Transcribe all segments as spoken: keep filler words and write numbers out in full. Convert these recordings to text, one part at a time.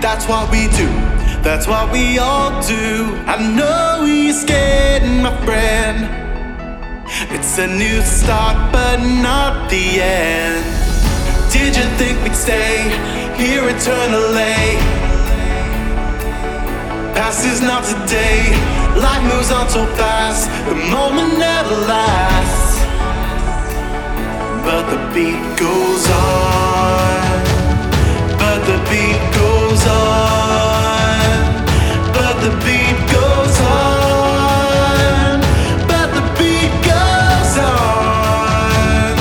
That's what we do, that's what we all do. I know you're scared, my friend. It's a new start, but not the end. Did you think we'd stay here eternally? Past is not today. Life moves on so fast, the moment never lasts. But the beat goes on. But the beat goes on. But the beat goes on. But the beat goes on.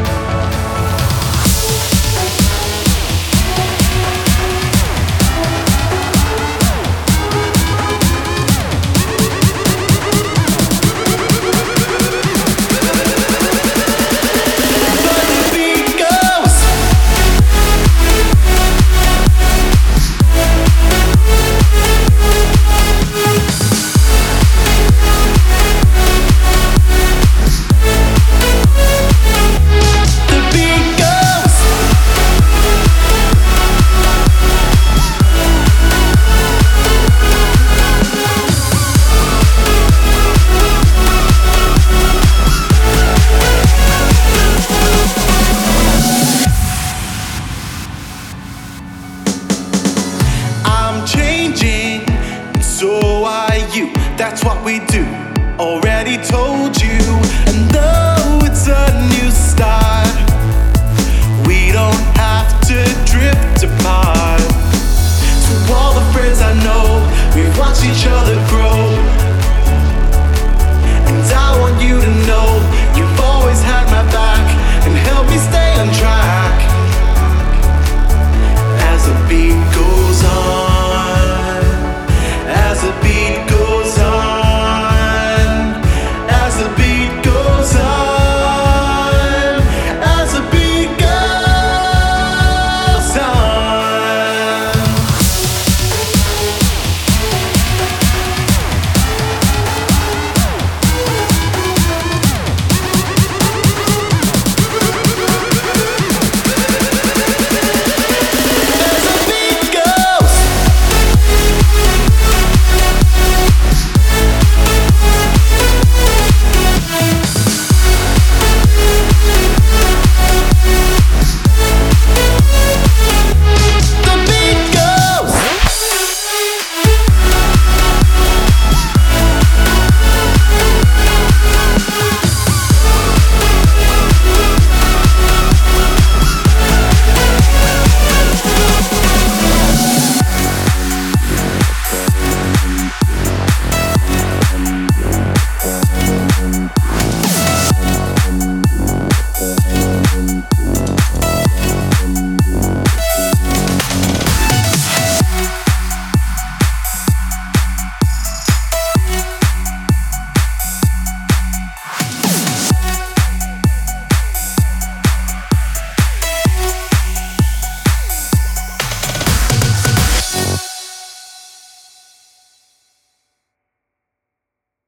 But the beat goes. The beat goes. I'm changing, and so are you. That's what we do. Already told you. And though it's a new start, we don't have to drift apart. To all the friends I know, we've watched each other grow.